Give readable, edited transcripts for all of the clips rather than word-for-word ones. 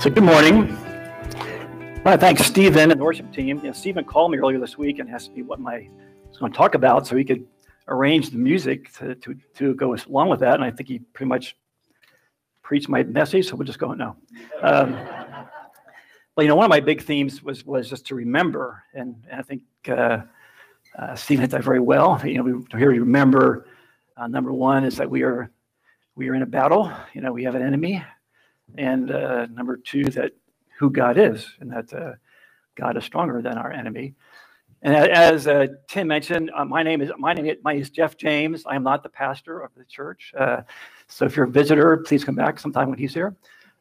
So good morning. I thank Stephen and the worship team. Stephen called me earlier this week and asked me what I was going to talk about so he could arrange the music to go along with that. And I think he pretty much preached my message, so we'll just go now. But one of my big themes was just to remember, and I think Stephen hit that very well. We here we remember. Number one is that we are in a battle. We have an enemy, and number two, that who God is, and that God is stronger than our enemy. And as Tim mentioned, my name is Jeff James. I am not the pastor of the church. So if you're a visitor, please come back sometime when he's here.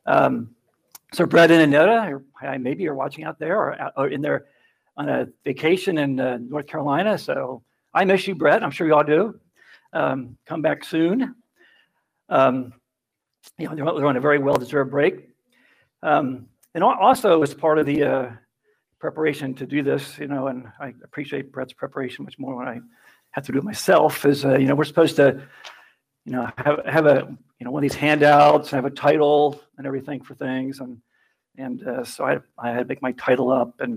So Brett and Annetta, maybe you're watching out there or in there on a vacation in North Carolina. So I miss you, Brett. I'm sure you all do. Come back soon. They're on a very well-deserved break. And also as part of the preparation to do this, and I appreciate Brett's preparation much more when I have to do it myself, is, we're supposed to, have a, one of these handouts and have a title and everything for things. And so I had to make my title up. And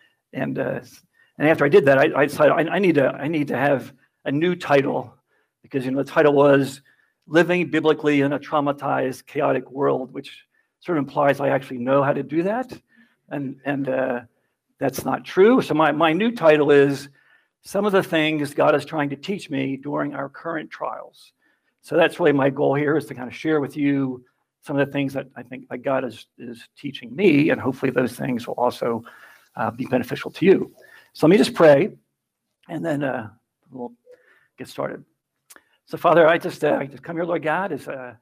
after I did that, I decided I need to have a new title, because, the title was Living Biblically in a Traumatized, Chaotic World, which sort of implies I actually know how to do that. And that's not true. So my new title is Some of the Things God is Trying to Teach Me During Our Current Trials. So that's really my goal here, is to kind of share with you some of the things that I think that God is teaching me, and hopefully those things will also be beneficial to you. So let me just pray, and then we'll get started. So Father, I just come here, Lord God,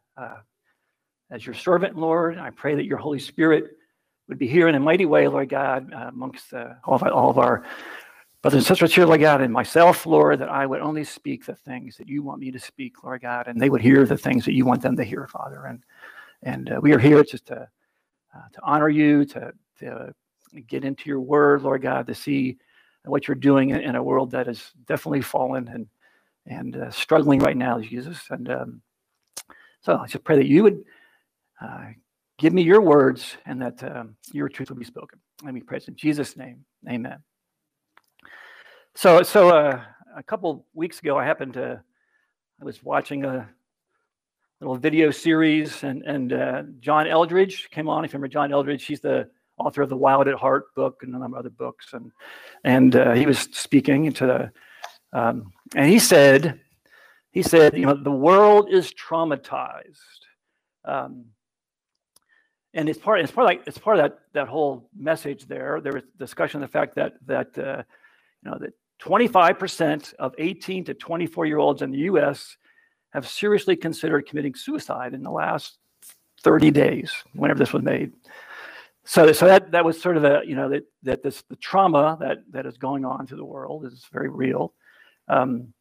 as your servant, Lord. I pray that your Holy Spirit would be here in a mighty way, Lord God, amongst all of our brothers and sisters here, Lord God, and myself, Lord, that I would only speak the things that you want me to speak, Lord God, and they would hear the things that you want them to hear, Father. And we are here just to honor you, to get into your word, Lord God, to see what you're doing in a world that is definitely fallen and struggling right now, Jesus. And so I just pray that you would give me your words, and that your truth will be spoken. Let me pray in Jesus' name. Amen. So a couple weeks ago, I was watching a little video series, and John Eldredge came on. If you remember John Eldredge, he's the author of the Wild at Heart book and a number of other books, and he was speaking to the, and he said, the world is traumatized, and it's part of that whole message there. There was discussion of the fact that 25% of 18 to 24-year-olds in the U.S. have seriously considered committing suicide in the last 30 days, whenever this was made. So that was sort of the trauma that is going on to the world is very real, and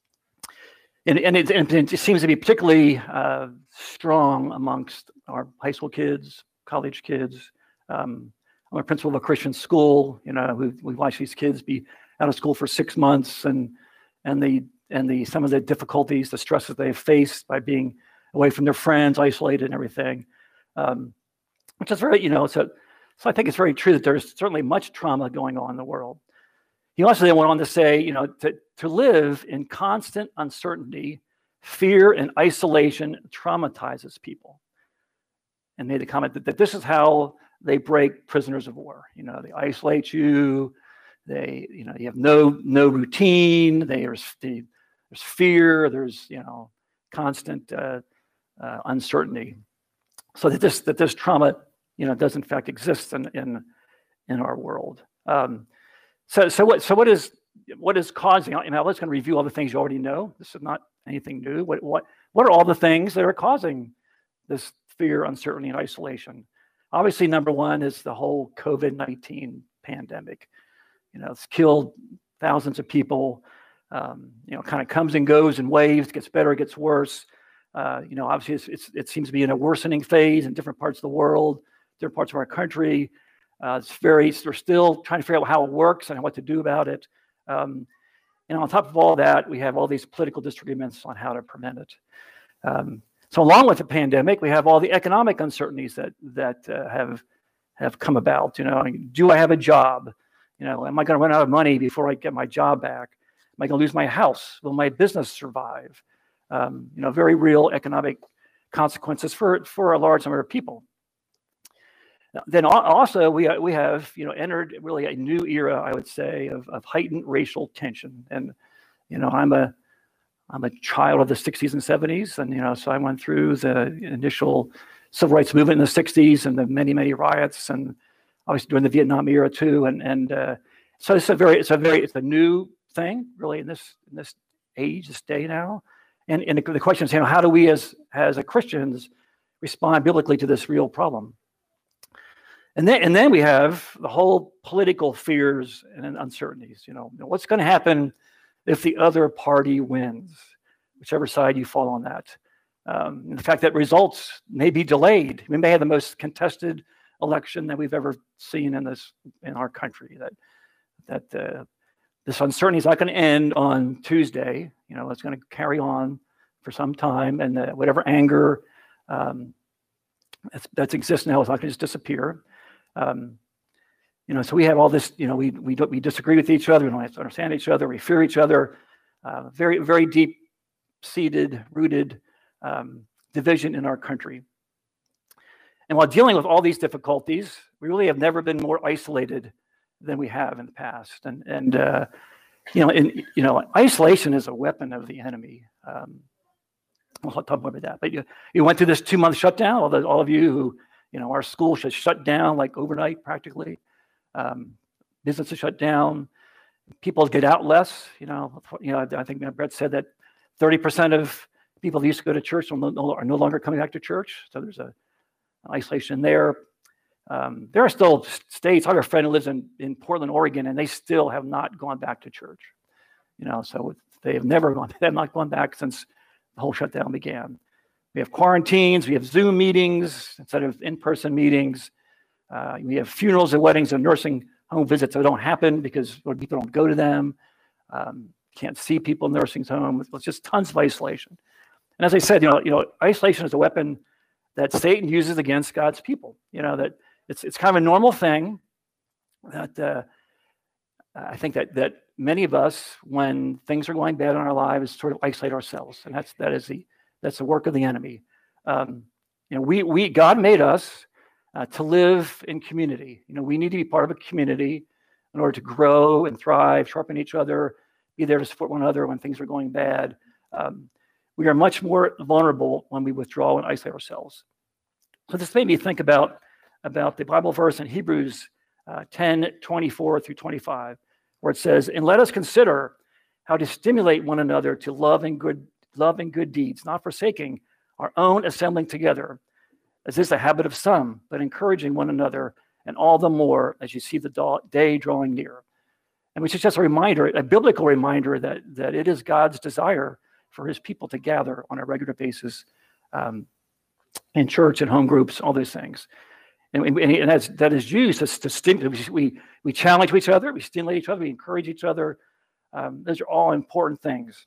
it seems to be particularly strong amongst our high school kids, college kids. I'm a principal of a Christian school. We watch these kids be out of school for 6 months, and some of the difficulties, the stresses they've faced by being away from their friends, isolated and everything, which is very, so I think it's very true that there's certainly much trauma going on in the world. He also then went on to say, to live in constant uncertainty, fear, and isolation traumatizes people. And made the comment that this is how they break prisoners of war. They isolate you. You have no routine. There's fear. There's constant uncertainty. So that this trauma does in fact exist in our world. So what is causing? I'm just going to review all the things you already know. This is not anything new. What are all the things that are causing this fear, uncertainty, and isolation? Obviously, number one is the whole COVID-19 pandemic. It's killed thousands of people. Kind of comes and goes in waves. Gets better, gets worse. Obviously, it seems to be in a worsening phase in different parts of the world, different parts of our country. We're still trying to figure out how it works and what to do about it. And on top of all that, we have all these political disagreements on how to prevent it. So along with the pandemic, we have all the economic uncertainties that have come about. Do I have a job? Am I going to run out of money before I get my job back? Am I going to lose my house? Will my business survive? Very real economic consequences for a large number of people. Then also we have entered really a new era, I would say, of heightened racial tension. And I'm a child of the 60s and 70s, and so I went through the initial civil rights movement in the 60s and the many riots, and obviously during the Vietnam era too. So it's a new thing really in this age, this day now. And the question is, how do we as Christians respond biblically to this real problem? And then we have the whole political fears and uncertainties. What's going to happen if the other party wins, whichever side you fall on that. The fact that results may be delayed. We may have the most contested election that we've ever seen in our country. That this uncertainty is not going to end on Tuesday. It's going to carry on for some time, and whatever anger that exists now is not going to just disappear. So we have all this. We disagree with each other. We don't understand each other. We fear each other. Very, very deep-seated, rooted division in our country. And while dealing with all these difficulties, we really have never been more isolated than we have in the past. And isolation is a weapon of the enemy. We'll talk more about that. But you went through this 2-month shutdown. All of you who, our school should shut down like overnight practically. Businesses shut down. People get out less. I think Brett said that 30% of people that used to go to church are no longer coming back to church. So there's an isolation there. There are still states. I have a friend who lives in Portland, Oregon, and they still have not gone back to church. So they have not gone back since the whole shutdown began. We have quarantines. We have Zoom meetings instead of in-person meetings. We have funerals and weddings and nursing home visits that don't happen because people don't go to them. Can't see people in nursing homes. It's just tons of isolation. And as I said, isolation is a weapon that Satan uses against God's people. That it's kind of a normal thing that I think that many of us, when things are going bad in our lives, sort of isolate ourselves, and that's the work of the enemy. God made us to live in community. We need to be part of a community in order to grow and thrive, sharpen each other, be there to support one another when things are going bad. We are much more vulnerable when we withdraw and isolate ourselves. So this made me think about the Bible verse in Hebrews 10:24 through 25, where it says, "And let us consider how to stimulate one another to love and good deeds, not forsaking our own assembling together, as is the habit of some, but encouraging one another, and all the more as you see the day drawing near." And which is just a reminder, a biblical reminder that it is God's desire for his people to gather on a regular basis in church and home groups, all those things. And that is used to stimulate. We challenge each other, we stimulate each other, we encourage each other. Those are all important things.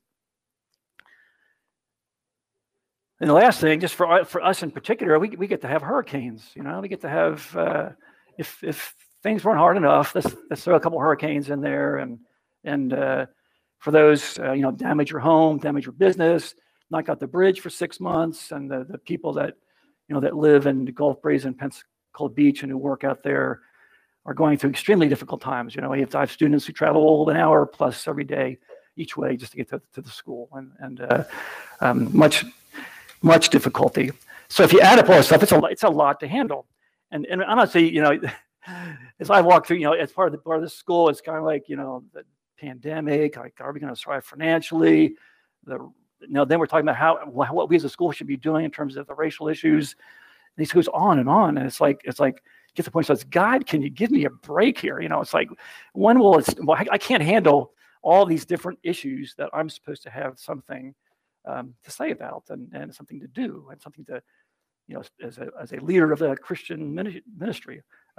And the last thing, just for us in particular, we get to have hurricanes. We get to have if things weren't hard enough, let's throw a couple hurricanes in there, and for those damage your home, damage your business, knock out the bridge for 6 months, and the people that that live in the Gulf Breeze and Pensacola Beach and who work out there are going through extremely difficult times. We have to have students who travel an hour plus every day each way just to get to the school, and much difficulty. So if you add up all this stuff, it's a lot to handle. And honestly, as I walk through, as part of the school, it's kind of like, the pandemic, like, are we going to survive financially? Then we're talking about what we as a school should be doing in terms of the racial issues. And he goes on, and it's like get to the point where it's, God, can you give me a break here? It's like, I can't handle all these different issues that I'm supposed to have something to say about, and something to do, and something to, as a leader of the Christian ministry.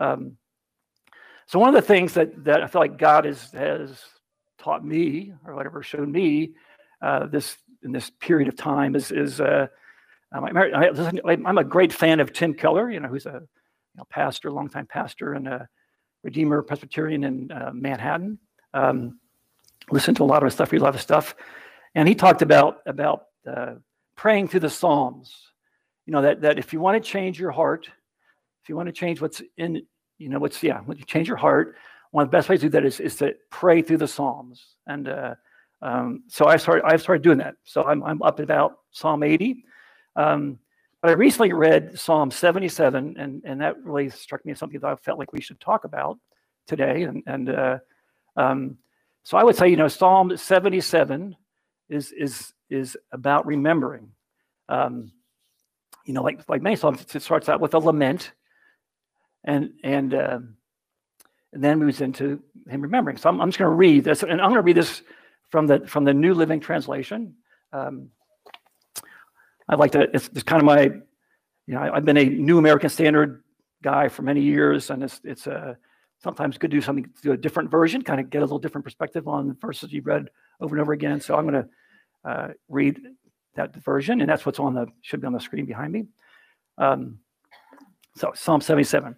So one of the things that I feel like God has taught me, or whatever, shown me in this period of time is I'm a great fan of Tim Keller, who's a pastor, longtime pastor, and a Redeemer Presbyterian in Manhattan. Listened to a lot of his stuff, read a lot of stuff, and he talked about praying through the Psalms. That if you want to change your heart, if you want to change what's in, when you change your heart, one of the best ways to do that is to pray through the Psalms. And so I've started doing that. So I'm up at about Psalm 80. But I recently read Psalm 77, and that really struck me as something that I felt like we should talk about today. So I would say, Psalm 77 is about remembering. Like many psalms, it starts out with a lament, and then moves into him remembering. So I'm just going to read this, and I'm going to read this from the New Living Translation. I like to. It's kind of my, I've been a New American Standard guy for many years, and it's sometimes good to do a different version, kind of get a little different perspective on the verses you've read over and over again. So I'm going to read that version, and that's what's should be on the screen behind me. So Psalm 77.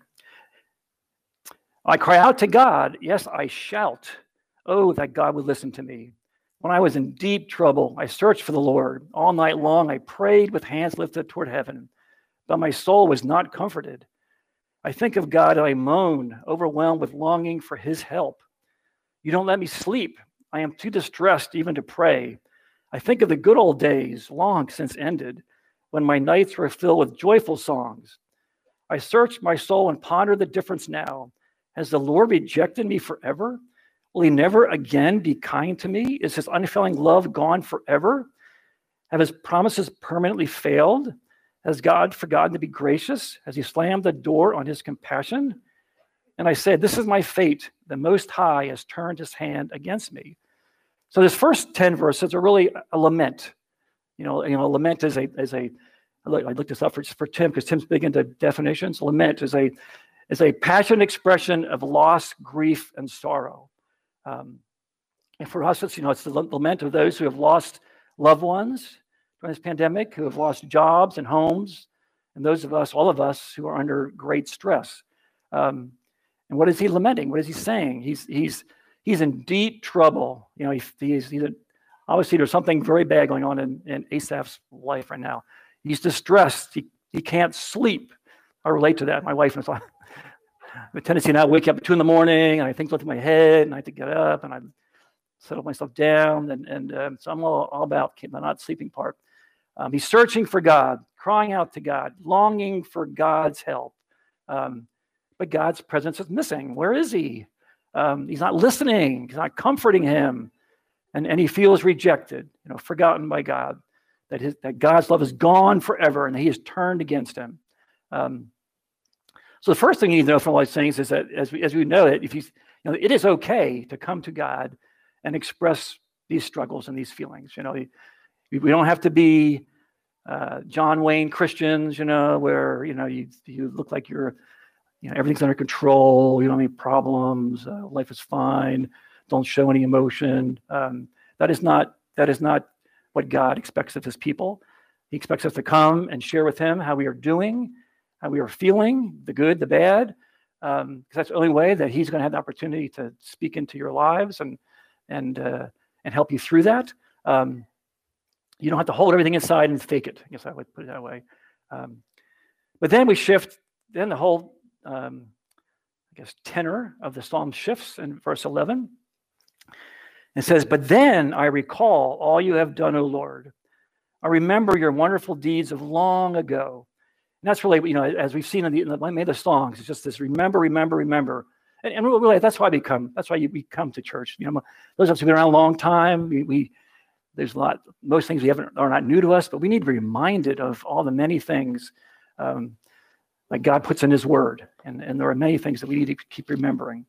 I cry out to God, yes, I shout. Oh, that God would listen to me. When I was in deep trouble, I searched for the Lord. All night long, I prayed with hands lifted toward heaven, but my soul was not comforted. I think of God and I moan, overwhelmed with longing for his help. You don't let me sleep. I am too distressed even to pray. I think of the good old days, long since ended, when my nights were filled with joyful songs. I search my soul and ponder the difference now. Has the Lord rejected me forever? Will he never again be kind to me? Is his unfailing love gone forever? Have his promises permanently failed? Has God forgotten to be gracious? Has he slammed the door on his compassion? And I said, this is my fate. The Most High has turned his hand against me. So this first 10 verses are really a lament. Lament is I looked this up for Tim because Tim's big into definitions. Lament is a passionate expression of loss, grief, and sorrow. And for us, it's the lament of those who have lost loved ones during this pandemic, who have lost jobs and homes, and all of us who are under great stress. And what is he lamenting? What is he saying? He's in deep trouble. He's obviously there's something very bad going on in Asaph's life right now. He's distressed. He can't sleep. I relate to that. My wife and I have a tendency now to wake up at 2 a.m, and I think through my head, and I have to get up, and I settle myself down, and so I'm all about the not sleeping part. He's searching for God, crying out to God, longing for God's help, but God's presence is missing. Where is he? He's not listening. He's not comforting him, and he feels rejected, forgotten by God. That God's love is gone forever, and he has turned against him. So the first thing you need to know from all these things is that, as we know it, it is okay to come to God and express these struggles and these feelings. We don't have to be John Wayne Christians, where you look like you're, everything's under control. You don't have any problems. Life is fine. Don't show any emotion. That is not what God expects of his people. He expects us to come and share with him how we are doing, how we are feeling, the good, the bad, because that's the only way that he's going to have the opportunity to speak into your lives and help you through that. You don't have to hold everything inside and fake it. I guess I would put it that way. But then we shift. Then the whole, tenor of the psalm shifts in verse 11. It says, "But then I recall all you have done, O Lord. I remember your wonderful deeds of long ago." And that's really, as we've seen in many of the songs, it's just this remember, remember, remember. And really, that's why we come to church. Those of us who've been around a long time, there's a lot, most things are not new to us, but we need to be reminded of all the many things that God puts in his word. And there are many things that we need to keep remembering.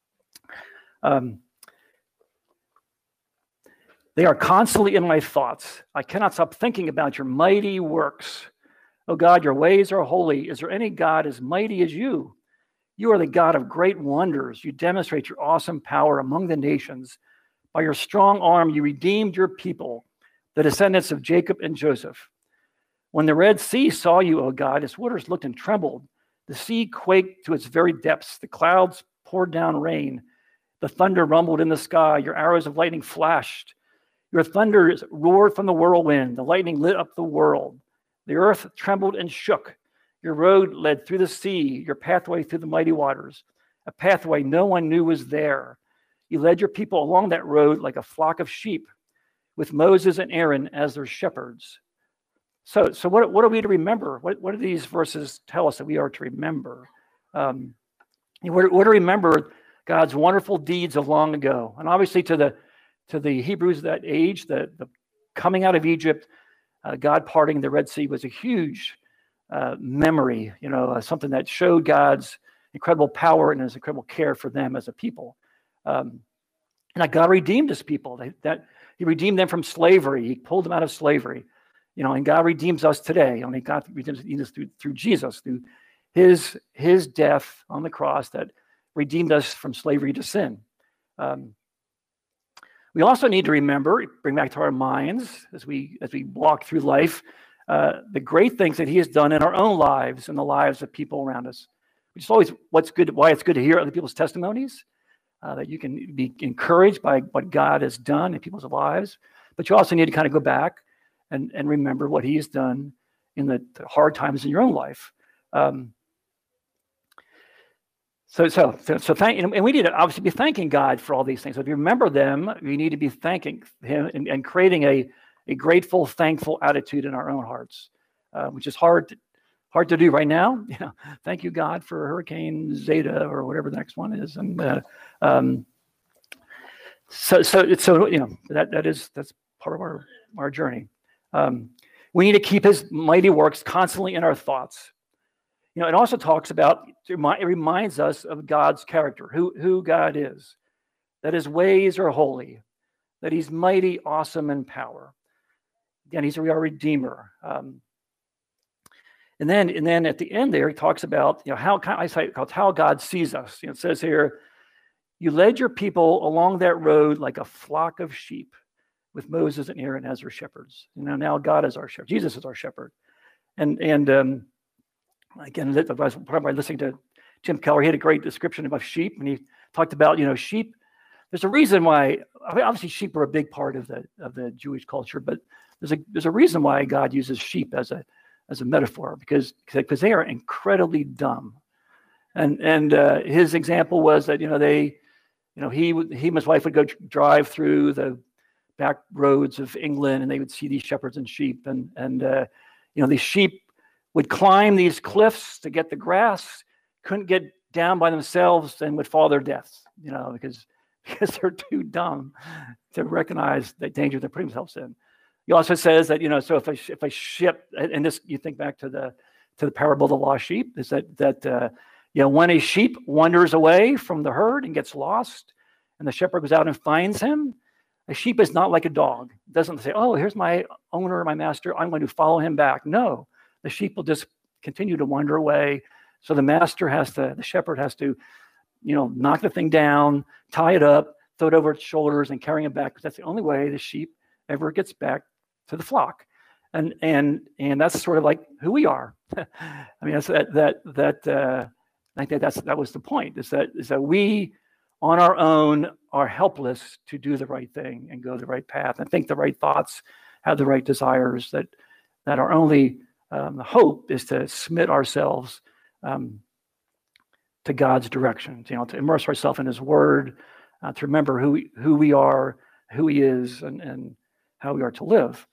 They are constantly in my thoughts. I cannot stop thinking about your mighty works. Oh God, your ways are holy. Is there any God as mighty as you? You are the God of great wonders. You demonstrate your awesome power among the nations. By your strong arm, you redeemed your people, the descendants of Jacob and Joseph. When the Red Sea saw you, O God, its waters looked and trembled. The sea quaked to its very depths. The clouds poured down rain. The thunder rumbled in the sky. Your arrows of lightning flashed. Your thunders roared from the whirlwind. The lightning lit up the world. The earth trembled and shook. Your road led through the sea, your pathway through the mighty waters, a pathway no one knew was there. You led your people along that road like a flock of sheep, with Moses and Aaron as their shepherds. So what are we to remember? What do these verses tell us that we are to remember? We're to remember God's wonderful deeds of long ago. And obviously to the Hebrews of that age, the coming out of Egypt, God parting the Red Sea was a huge memory, something that showed God's incredible power and his incredible care for them as a people. And that God redeemed his people, that he redeemed them from slavery. He pulled them out of slavery. And God redeems us today. God redeems us through Jesus, through his death on the cross that redeemed us from slavery to sin. We also need to remember, bring back to our minds as we walk through life, the great things that he has done in our own lives and the lives of people around us. Which is always why it's good to hear other people's testimonies, that you can be encouraged by what God has done in people's lives. But you also need to kind of go back and remember what he has done in the hard times in your own life. So thank, and we need to obviously be thanking God for all these things. So if you remember them, we need to be thanking him and creating a grateful, thankful attitude in our own hearts, which is hard to do right now. Thank you, God, for Hurricane Zeta or whatever the next one is, and that's part of our journey. We need to keep his mighty works constantly in our thoughts. It also talks about, it reminds us of God's character, who God is, that his ways are holy, that he's mighty, awesome in power. Again, he's our Redeemer. And then at the end there, he talks about how God sees us. It says here, you led your people along that road like a flock of sheep, with Moses and Aaron as their shepherds. Now God is our shepherd. Jesus is our shepherd. And again, I was probably listening to Tim Keller. He had a great description about sheep, and he talked about sheep. There's a reason why. Obviously, sheep are a big part of the Jewish culture, but there's a reason why God uses sheep as a metaphor, because they are incredibly dumb. And his example was that he and his wife would go drive through the back roads of England, and they would see these shepherds and sheep, and these sheep would climb these cliffs to get the grass, couldn't get down by themselves, and would fall their deaths, because they're too dumb to recognize the danger they're putting themselves in. He also says that, so if a ship, and this, you think back to the parable of the lost sheep, is that when a sheep wanders away from the herd and gets lost, and the shepherd goes out and finds him, a sheep is not like a dog. It doesn't say, oh, here's my owner, my master, I'm going to follow him back. No, the sheep will just continue to wander away. So the shepherd has to, knock the thing down, tie it up, throw it over its shoulders, and carry him back, because that's the only way the sheep ever gets back to the flock. And that's sort of like who we are. I mean, that's I think that was the point, is that we on our own are helpless to do the right thing and go the right path and think the right thoughts, have the right desires, that our only hope is to submit ourselves to God's direction, to immerse ourselves in his word, to remember who we are, who he is, and how we are to live.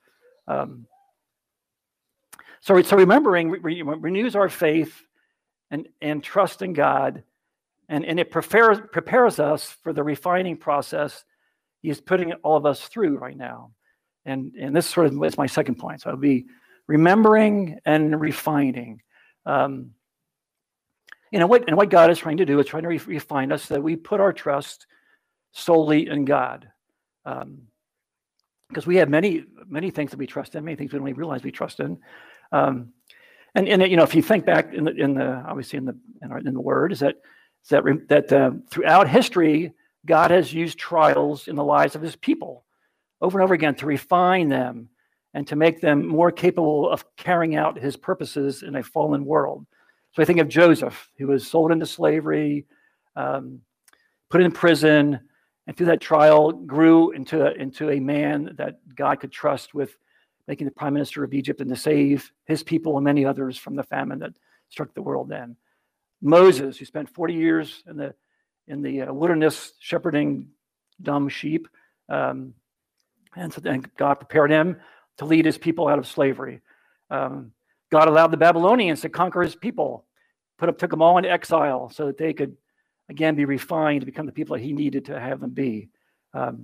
So remembering renews our faith and trust in God, and it prepares us for the refining process he is putting all of us through right now. And this sort of is my second point. So it'll be remembering and refining. And what God is trying to do is trying to refine us, so that we put our trust solely in God. Because we have many things that we trust in, many things we don't even realize we trust in. And if you think back in the Word, is that throughout history, God has used trials in the lives of his people over and over again to refine them and to make them more capable of carrying out his purposes in a fallen world. So I think of Joseph, who was sold into slavery, put in prison, and through that trial grew into a man that God could trust with making the prime minister of Egypt and to save his people and many others from the famine that struck the world then. Moses, who spent 40 years in the wilderness shepherding dumb sheep, and God prepared him to lead his people out of slavery. God allowed the Babylonians to conquer his people, took them all into exile so that they could again be refined to become the people that he needed to have them be. And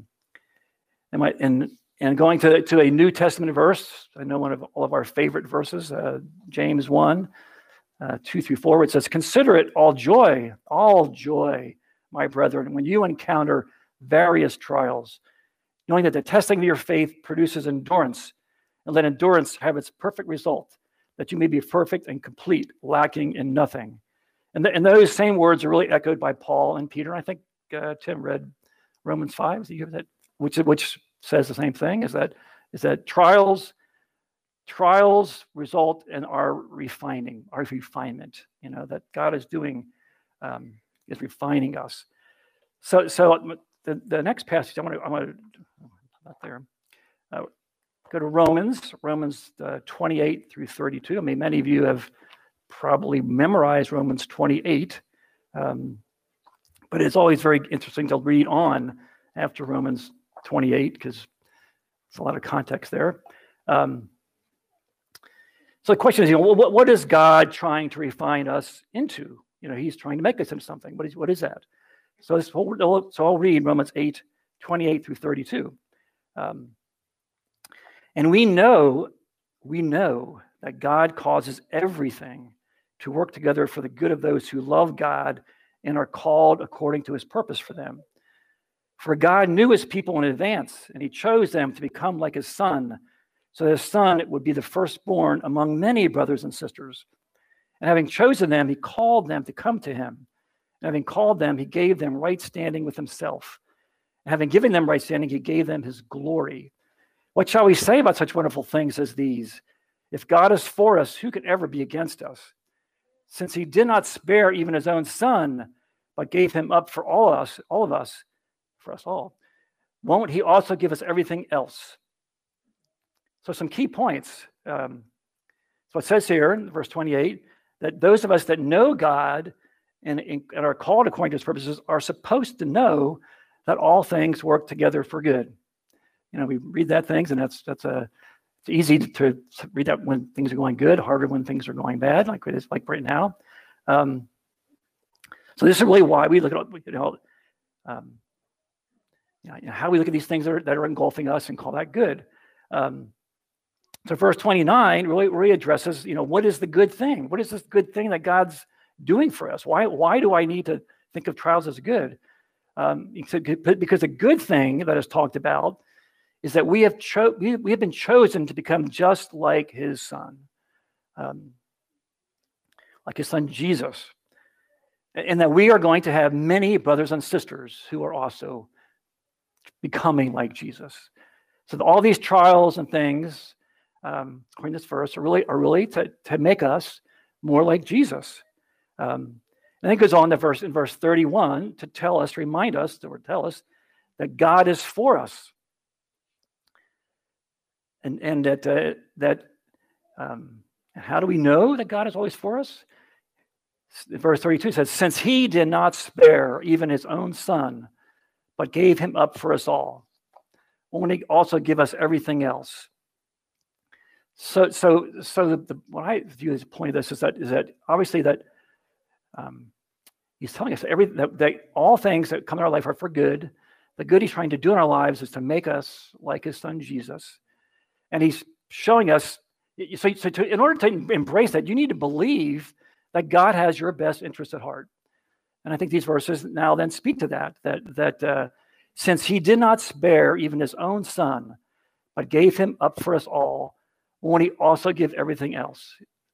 going to a New Testament verse, I know one of all of our favorite verses, James 1, 2 through 4, where it says, "Consider it all joy, my brethren, when you encounter various trials, knowing that the testing of your faith produces endurance, and let endurance have its perfect result, that you may be perfect and complete, lacking in nothing." And those same words are really echoed by Paul and Peter. I think Tim read Romans 5, which says the same thing, is that trials result in our refinement, that God is doing, is refining us. So the next passage I want to not there. Go to Romans 28 through 32. I mean, many of you have probably memorized Romans 28, but it's always very interesting to read on after Romans 28 because there's a lot of context there. So the question is, what is God trying to refine us into? He's trying to make us into something. What is that? So I'll read Romans 8, 28 through 32. And we know that God causes everything to work together for the good of those who love God and are called according to his purpose for them. For God knew his people in advance, and he chose them to become like his son, so that his son would be the firstborn among many brothers and sisters. And having chosen them, he called them to come to him. And having called them, he gave them right standing with himself. And having given them right standing, he gave them his glory. What shall we say about such wonderful things as these? If God is for us, who could ever be against us? Since he did not spare even his own son, but gave him up for all of us, for us all, won't he also give us everything else? So some key points. So it says here in verse 28 that those of us that know God and are called according to his purposes are supposed to know that all things work together for good. We read that things, and it's easy to read that when things are going good, harder when things are going bad, like right now. So this is really why we look at how we look at these things that are engulfing us and call that good. So verse 29 really addresses, what is the good thing? What is this good thing that God's doing for us? Why do I need to think of trials as good? Because a good thing that is talked about is that we have been chosen to become just like his son Jesus, and that we are going to have many brothers and sisters who are also becoming like Jesus. So all these trials and things, according to this verse, are really to make us more like Jesus. And then it goes on to in verse 31 to remind us that God is for us. And that how do we know that God is always for us? Verse 32 says, since he did not spare even his own son, but gave him up for us all, won't he also give us everything else? So what I view as the point of this is that obviously that he's telling us that all things that come in our life are for good. The good he's trying to do in our lives is to make us like his son Jesus. And he's showing us, in order to embrace that, you need to believe that God has your best interest at heart. And I think these verses now then speak to that since he did not spare even his own son, but gave him up for us all, won't he also give everything else?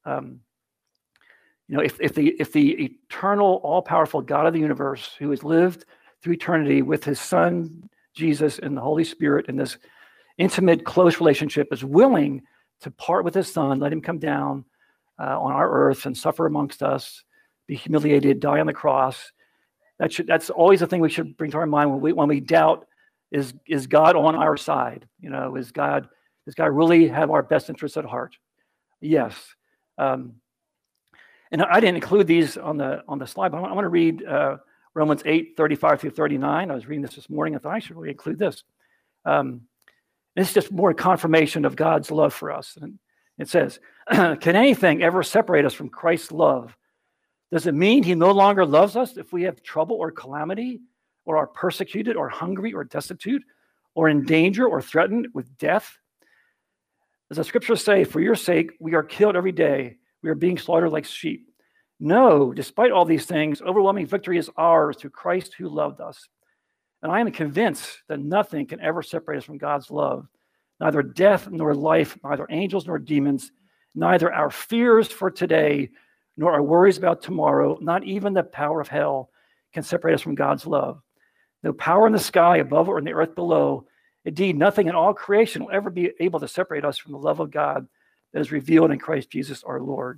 If the eternal, all-powerful God of the universe, who has lived through eternity with his son Jesus and the Holy Spirit in intimate, close relationship, is willing to part with his son, let him come down on our earth and suffer amongst us, be humiliated, die on the cross. That's always the thing we should bring to our mind when we doubt, is God on our side? Does God really have our best interests at heart? Yes. And I didn't include these on the slide, but I want to read Romans 8:35 through 39. I was reading this morning. I thought I should really include this. It's just more confirmation of God's love for us. And it says, "Can anything ever separate us from Christ's love? Does it mean he no longer loves us if we have trouble or calamity, or are persecuted, or hungry, or destitute, or in danger, or threatened with death? As the scriptures say, for your sake, we are killed every day. We are being slaughtered like sheep. No, despite all these things, overwhelming victory is ours through Christ who loved us. And I am convinced that nothing can ever separate us from God's love. Neither death nor life, neither angels nor demons, neither our fears for today nor our worries about tomorrow, not even the power of hell can separate us from God's love. No power in the sky above or in the earth below. Indeed, nothing in all creation will ever be able to separate us from the love of God that is revealed in Christ Jesus our Lord."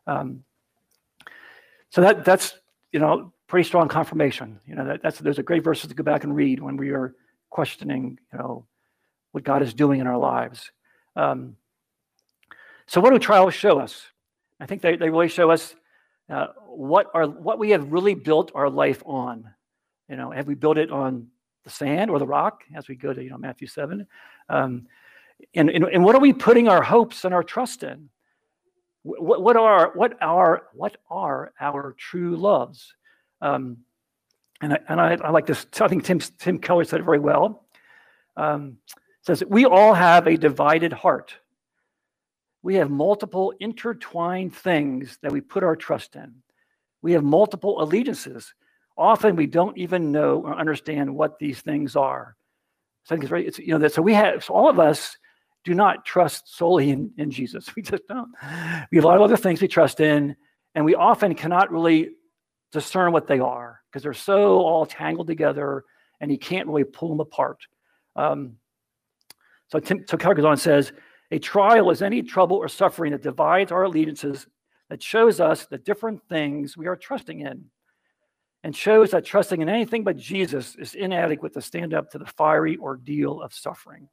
So that's pretty strong confirmation. There's a great verses to go back and read when we are questioning what God is doing in our lives. So what do trials show us? I think they really show us what we have really built our life on. Have we built it on the sand or the rock, as we go to Matthew 7? And what are we putting our hopes and our trust in? What are our true loves? And I like this. I think Tim Keller said it very well. It says, we all have a divided heart. We have multiple intertwined things that we put our trust in. We have multiple allegiances. Often we don't even know or understand what these things are. So I think it's right. So all of us do not trust solely in Jesus. We just don't. We have a lot of other things we trust in, and we often cannot really discern what they are because they're so all tangled together, and you can't really pull them apart. So Keller goes on and says, a trial is any trouble or suffering that divides our allegiances, that shows us the different things we are trusting in, and shows that trusting in anything but Jesus is inadequate to stand up to the fiery ordeal of suffering.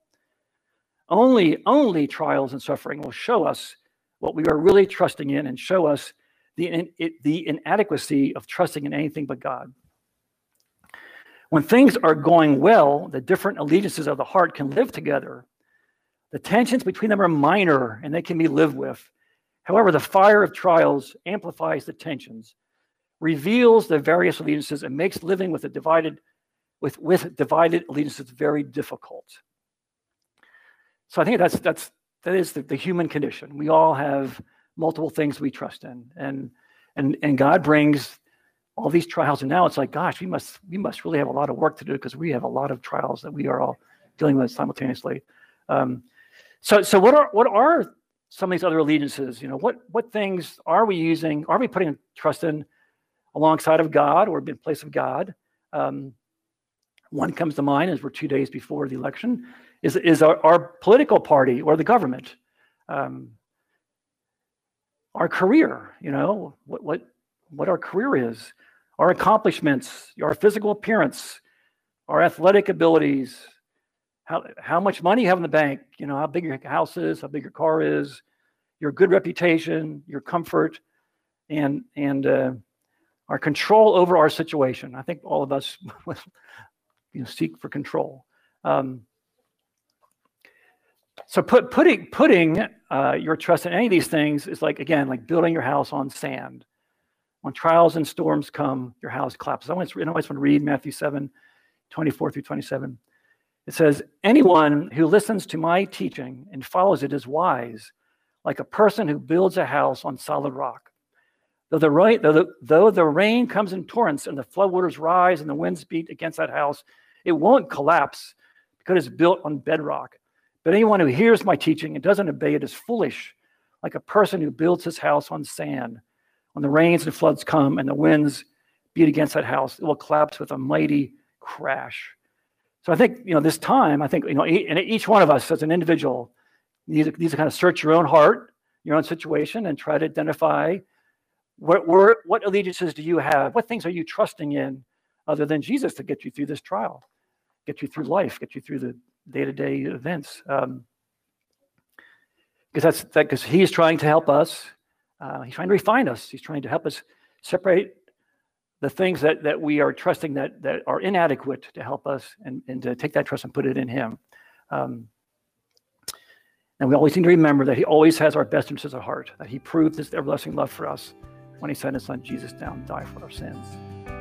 Only trials and suffering will show us what we are really trusting in and show us the inadequacy of trusting in anything but God. When things are going well, the different allegiances of the heart can live together. The tensions between them are minor and they can be lived with. However, the fire of trials amplifies the tensions, reveals the various allegiances, and makes living with divided allegiances very difficult. So I think that is the human condition. We all have multiple things we trust in, and God brings all these trials, and now it's like, gosh, we must really have a lot of work to do because we have a lot of trials that we are all dealing with simultaneously. So what are some of these other allegiances? What things are we using? Are we putting trust in alongside of God or in place of God? One comes to mind as we're 2 days before the election is our political party or the government, our career. What our career is, our accomplishments, our physical appearance, our athletic abilities, how much money you have in the bank, how big your house is, how big your car is, your good reputation, your comfort, and our control over our situation. I think all of us seek for control. So putting your trust in any of these things is like building your house on sand. When trials and storms come, your house collapses. I always want to read Matthew 7, 24 through 27. It says, anyone who listens to my teaching and follows it is wise, like a person who builds a house on solid rock. Though the rain comes in torrents and the floodwaters rise and the winds beat against that house, it won't collapse because it's built on bedrock. But anyone who hears my teaching and doesn't obey it is foolish, like a person who builds his house on sand. When the rains and floods come and the winds beat against that house, it will collapse with a mighty crash. So I think, this time, I think, and each one of us as an individual needs to kind of search your own heart, your own situation, and try to identify what allegiances do you have? What things are you trusting in other than Jesus to get you through this trial, get you through life, get you through the day-to-day events? Because he's trying to help us. He's trying to refine us. He's trying to help us separate the things that we are trusting that are inadequate to help us, and to take that trust and put it in him. And we always need to remember that he always has our best interests at heart, that he proved his everlasting love for us when he sent his son Jesus down to die for our sins.